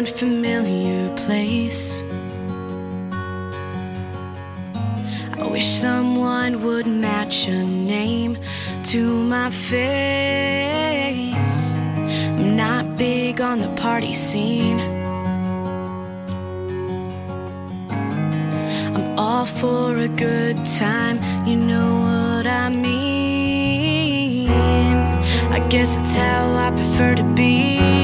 unfamiliar place. I wish someone would match a name to my face. I'm not big on the party scene. I'm all for a good time, you know what I mean. I guess that's how I prefer to be.